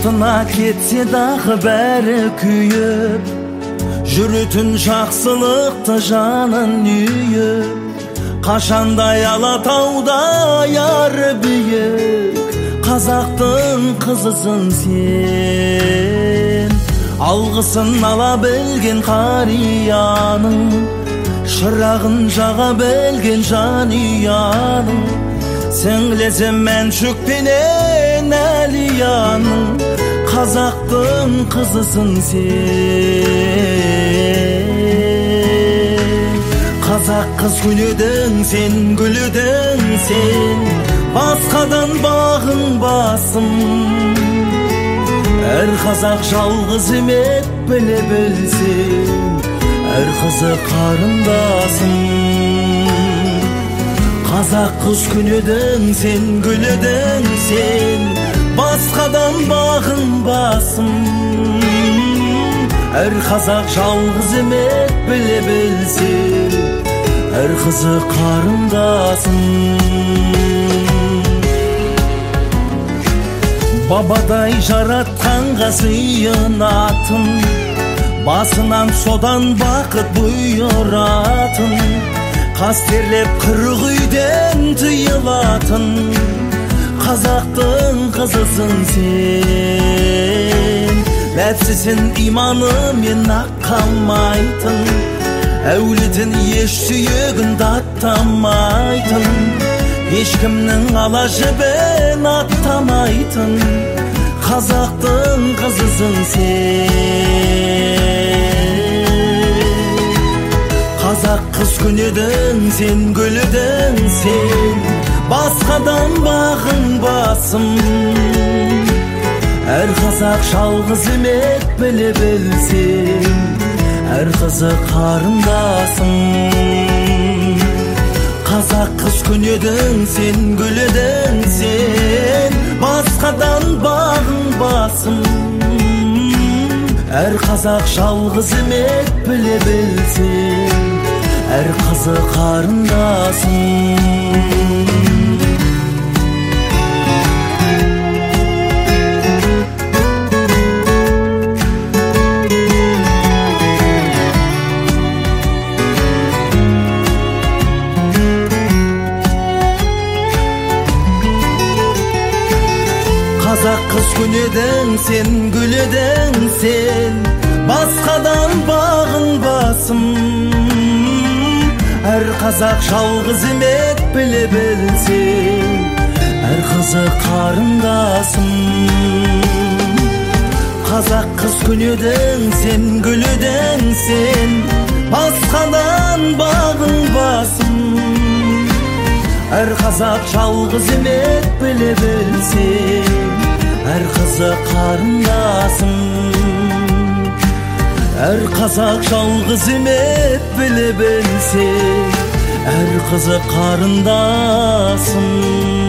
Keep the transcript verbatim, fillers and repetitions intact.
Артына кетсе дағы бәрі күйіп, жүретін жақсылықты жанын үйіп, қашандай Алатауда яры биік, қазақтың қызысың сен. Алғысын ала білген қарияның, шырағын жаға білген жанұяның, сіңлесі Мәншүкпенен Әлияның, қазақтың қызысың сен. Қазақ қыз күнедің сен, гүледің сен, басқадан бағың басым. Әр қазақ жалғыз емет біле білсен, әр қызы қарындасым. Қазақ қыз күнедің сен, гүледің сен, басқадан бағың басым. Әр қазақ жалғыз емет біле білсен, әр қызы қарындасым. Бабадай жаратқанға сыйынатын, басынан содан бақыт бұйыратын, қастерлеп қырық үйден тыйылатын, қазақтың қызысың сен. Нәпсісін иманымен аққамайтын, әулетін еш сүйегін даттамайтын, ешкімнің ала жібін аттамайтын, қазақтың қызысың сен. Қазақ қыз күнедің сен, гүледің сен, басқадан бағың басым. Әр қазақ жалғыз емет біле білсен, әр қызы қарындасым. Қазақ қыз күнедің сен, гүледің сен, басқадан бағың басым. Әр қазақ жалғыз емет біле білсен, әр қызы қарындасым. Қазақ қыз күнедің сен, гүледің сен, басқадан бағың басым. Әр қазақ жалғыз емет біле білсен, әр қызы қарындасым. Қазақ қыз күнедің сен, гүледің сен, басқадан бағың басым. Әр қазақ жалғыз емет біле білсен, әр қызы қарындасым. Әр қазақ жалғыз емет біле білсен, әр қызы қарындасым.